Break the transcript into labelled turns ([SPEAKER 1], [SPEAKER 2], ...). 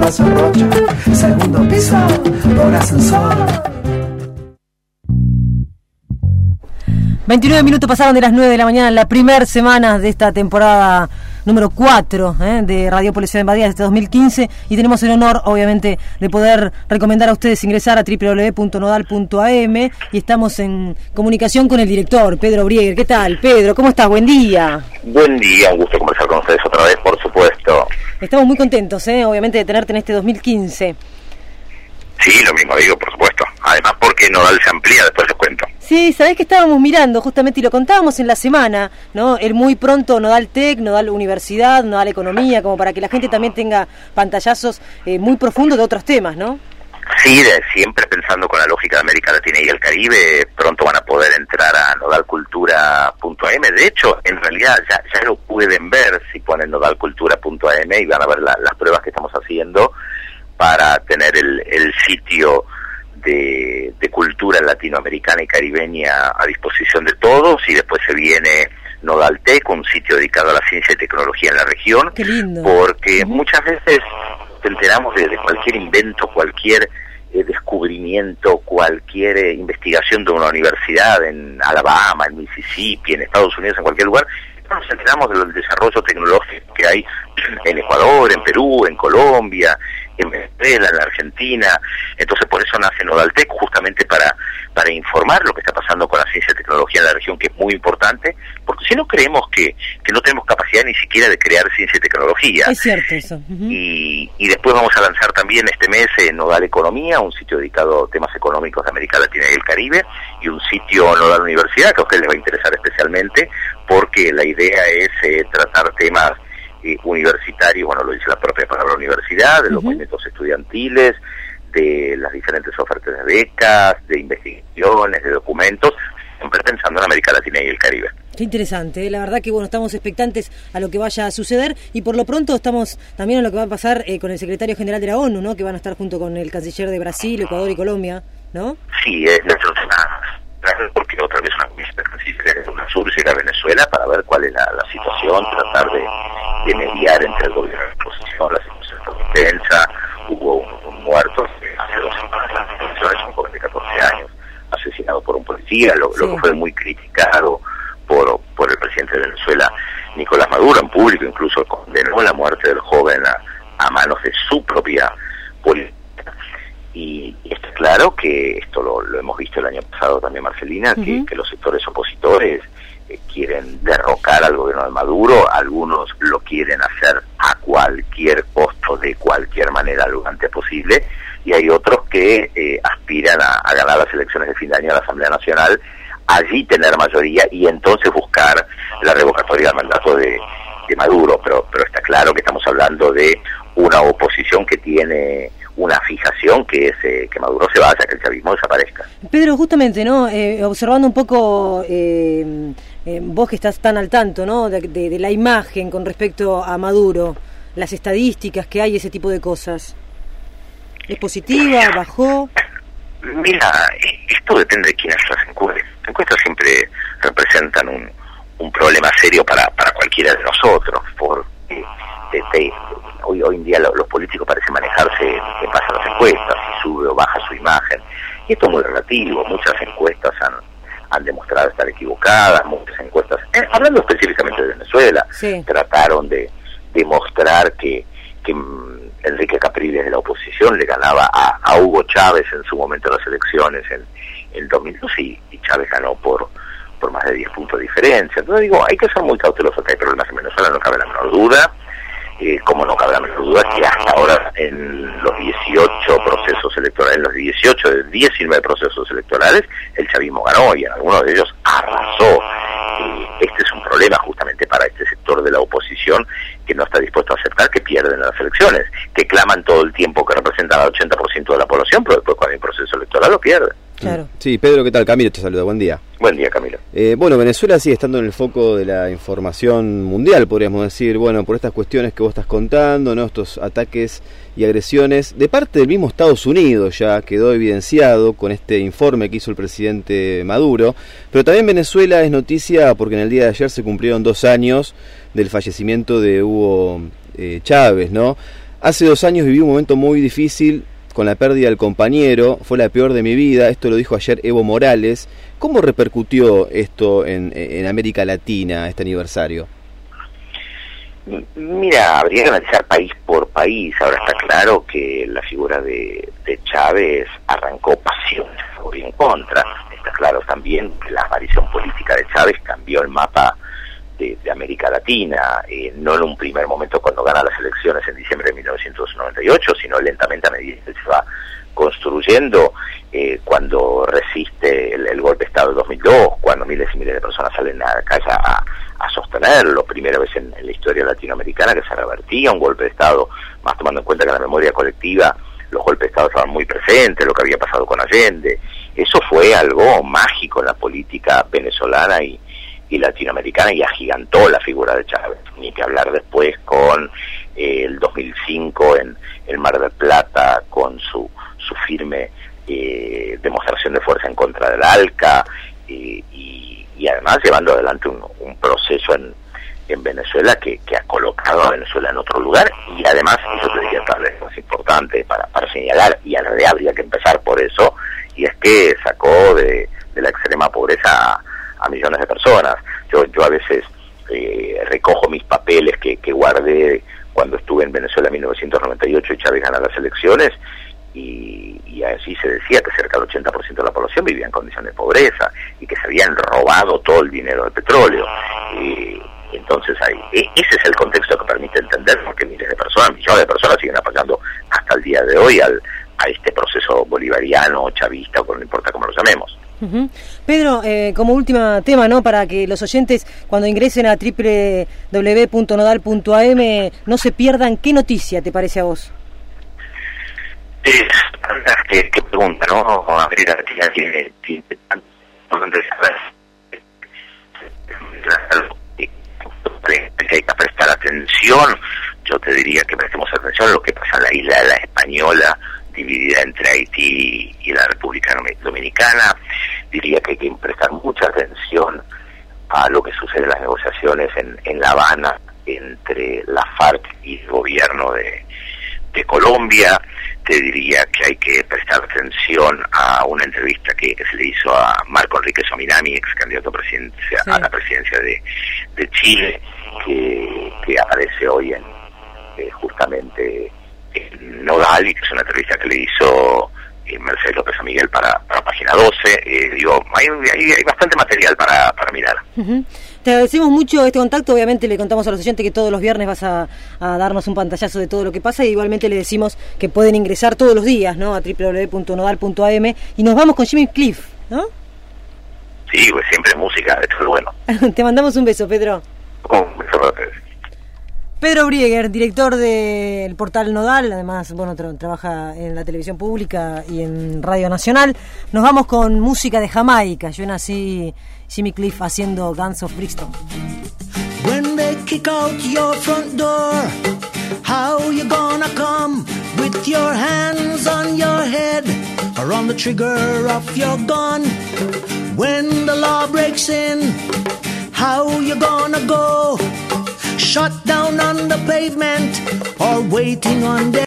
[SPEAKER 1] Paso Rocha, segundo piso, por ascensor.
[SPEAKER 2] 29 minutos pasaron de las 9 de la mañana, la primera semana de esta temporada número 4 de Radiopolis Ciudad Invadida de este 2015, y tenemos el honor, obviamente, de poder recomendar a ustedes ingresar a www.nodal.am, y estamos en comunicación con el director, Pedro Brieger. ¿Qué tal, Pedro? ¿Cómo estás? Buen día.
[SPEAKER 3] Buen día, un gusto conversar con ustedes otra vez, por supuesto.
[SPEAKER 2] Estamos muy contentos, obviamente, de tenerte en este 2015.
[SPEAKER 3] Sí, lo mismo digo, por supuesto. Además, porque Nodal se amplía, después les cuento.
[SPEAKER 2] Sí, sabés que estábamos mirando justamente, y lo contábamos en la semana, ¿no? El muy pronto Nodal Tech, Nodal Universidad, Nodal Economía, como para que la gente también tenga pantallazos muy profundos de otros temas, ¿no?
[SPEAKER 3] Sí, siempre pensando con la lógica de América Latina y el Caribe, pronto van a poder entrar a nodalcultura.am. De hecho, en realidad ya lo pueden ver si ponen nodalcultura.am, y van a ver las pruebas que estamos haciendo para tener el sitio de cultura latinoamericana y caribeña a disposición de todos, y después se viene Nodaltec, un sitio dedicado a la ciencia y tecnología en la región.
[SPEAKER 2] Qué lindo.
[SPEAKER 3] Porque muchas veces te enteramos de cualquier invento, cualquier descubrimiento, cualquier investigación de una universidad en Alabama, en Mississippi, en Estados Unidos, en cualquier lugar. Nos enteramos del desarrollo tecnológico que hay en Ecuador, en Perú, en Colombia, en Venezuela, en la Argentina. Entonces por eso nace Nodaltec, justamente para informar lo que está pasando con la ciencia y tecnología en la región, que es muy importante, porque si no creemos que no tenemos capacidad ni siquiera de crear ciencia y tecnología.
[SPEAKER 2] Es cierto eso.
[SPEAKER 3] Y después vamos a lanzar también este mes Nodal Economía, un sitio dedicado a temas económicos de América Latina y el Caribe, y un sitio Nodal Universidad, que a ustedes les va a interesar especialmente, porque la idea es tratar temas universitarios, bueno, lo dice la propia palabra universidad, de los movimientos estudiantiles, de las diferentes ofertas de becas, de investigaciones, de documentos, siempre pensando en América Latina y el Caribe.
[SPEAKER 2] Qué interesante, la verdad que bueno, estamos expectantes a lo que vaya a suceder, y por lo pronto estamos también a lo que va a pasar con el secretario general de la ONU, ¿no? Que van a estar junto con el canciller de Brasil, Ecuador y Colombia, ¿no?
[SPEAKER 3] Sí, es nuestro tema, porque otra vez una comisión de cancilleres de UNASUR llega a Venezuela para ver cuál es la situación, tratar de mediar entre el gobierno y la oposición. La situación está muy tensa, hubo un muerto hace 2 semanas, un joven de 14 años, asesinado por un policía, lo que fue muy criticado por el presidente de Venezuela, Nicolás Maduro, en público incluso condenó la muerte del joven a manos de su propia policía. Y está claro que esto lo hemos visto el año pasado también, Marcelina, que los sectores opositores quieren derrocar al gobierno de Maduro. Algunos lo quieren hacer a cualquier costo, de cualquier manera, lo antes posible, y hay otros que aspiran a ganar las elecciones de fin de año a la Asamblea Nacional, allí tener mayoría y entonces buscar la revocatoria del mandato de Maduro. Pero está claro que estamos hablando de una oposición que tiene una fijación, que es que Maduro se vaya, que el chavismo desaparezca.
[SPEAKER 2] Pedro, justamente, ¿no? Observando un poco, vos que estás tan al tanto, ¿no? De la imagen con respecto a Maduro, las estadísticas que hay, ese tipo de cosas. ¿Es positiva? ¿Bajó?
[SPEAKER 3] Mira, esto depende de quién hace las encuestas. Las encuestas siempre representan un problema serio para cualquiera de nosotros, porque hoy en día los políticos parecen manejarse en base a las encuestas, si sube o baja su imagen. Y esto es muy relativo. Muchas encuestas han demostrado estar equivocadas, muchas encuestas, hablando específicamente de Venezuela, trataron de demostrar que Enrique Capriles de la oposición le ganaba a Hugo Chávez en su momento en las elecciones en 2002, y Chávez ganó por más de 10 puntos de diferencia. Entonces digo, hay que ser muy cautelosos, que hay problemas en Venezuela, no cabe la menor duda. Como no cabe la menor duda que hasta ahora en los 18 procesos electorales, en los 18 de 19 procesos electorales, el chavismo ganó y en algunos de ellos arrasó. Este es un problema justamente para este sector de la oposición, que no está dispuesto a aceptar que pierden las elecciones, que claman todo el tiempo que representan al 80% de la población, pero después cuando hay un proceso electoral lo pierden.
[SPEAKER 2] Claro.
[SPEAKER 4] Sí, Pedro, ¿qué tal? Camilo te saluda, buen día.
[SPEAKER 3] Buen día, Camilo.
[SPEAKER 4] Bueno, Venezuela sigue estando en el foco de la información mundial, podríamos decir, bueno, por estas cuestiones que vos estás contando, ¿no? Estos ataques y agresiones de parte del mismo Estados Unidos, ya quedó evidenciado con este informe que hizo el presidente Maduro, pero también Venezuela es noticia porque en el día de ayer se cumplieron 2 años del fallecimiento de Hugo Chávez, ¿no? Hace 2 años viví un momento muy difícil con la pérdida del compañero, fue la peor de mi vida, esto lo dijo ayer Evo Morales. ¿Cómo repercutió esto en América Latina, este aniversario?
[SPEAKER 3] Mira, habría que analizar país por país. Ahora está claro que la figura de Chávez arrancó pasiones a favor y en contra. Está claro también que la aparición política de Chávez cambió el mapa de América Latina, no en un primer momento cuando gana las elecciones en diciembre de 1998, sino lentamente a medida que se va construyendo, cuando resiste el golpe de Estado de 2002, cuando miles y miles de personas salen a la calle a sostenerlo, primera vez en la historia latinoamericana que se revertía un golpe de Estado, más tomando en cuenta que en la memoria colectiva los golpes de Estado estaban muy presentes, lo que había pasado con Allende. Eso fue algo mágico en la política venezolana y latinoamericana, y agigantó la figura de Chávez. Ni que hablar después con el 2005 en el Mar del Plata, con su firme demostración de fuerza en contra del ALCA, y además llevando adelante un proceso en Venezuela que ha colocado a Venezuela en otro lugar, y además, eso te diría tal vez más importante para señalar, y en realidad habría que empezar por eso, y es que sacó de la extrema pobreza a millones de personas. Yo a veces recojo mis papeles que guardé cuando estuve en Venezuela en 1998 y Chávez gana las elecciones, y así se decía que cerca del 80% de la población vivía en condiciones de pobreza y que se habían robado todo el dinero del petróleo. Entonces ese es el contexto que permite entender por qué millones de personas siguen apoyando hasta el día de hoy a este proceso bolivariano, chavista, o no importa cómo lo llamemos.
[SPEAKER 2] Uh-huh. Pedro, como último tema, ¿no? Para que los oyentes, cuando ingresen a www.nodal.am, no se pierdan, ¿qué noticia te parece a vos?
[SPEAKER 3] Qué pregunta, ¿no? América Latina tiene hay que prestar atención. Yo te diría que prestemos atención a lo que pasa en la isla de la Española, dividida entre Haití y la República Dominicana. Diría que hay que prestar mucha atención a lo que sucede en las negociaciones en La Habana entre la FARC y el gobierno de Colombia. Te diría que hay que prestar atención a una entrevista que se le hizo a Marco Enrique Sominami, ex candidato a la presidencia de Chile, que aparece hoy justamente en Nodal, y que es una entrevista que le hizo Mercedes López a Miguel para Página 12. Hay bastante material para mirar. Uh-huh.
[SPEAKER 2] Te agradecemos mucho este contacto. Obviamente le contamos a los oyentes que todos los viernes vas a darnos un pantallazo de todo lo que pasa, y igualmente le decimos que pueden ingresar todos los días, ¿no?, a www.nodal.am, y nos vamos con Jimmy Cliff, ¿no?
[SPEAKER 3] Sí, pues siempre música, esto es bueno.
[SPEAKER 2] Te mandamos un beso, Pedro.
[SPEAKER 3] Un beso para ustedes.
[SPEAKER 2] Pedro Brieger, director del portal Nodal, además, bueno, trabaja en la televisión pública y en Radio Nacional. Nos vamos con música de Jamaica. Yo nací Jimmy Cliff haciendo Guns of Brixton.
[SPEAKER 5] When they kick out your front door, how you gonna come with your hands on your head or on the trigger of your gun? When the law breaks in, how you gonna go? Shut down on the pavement or waiting on the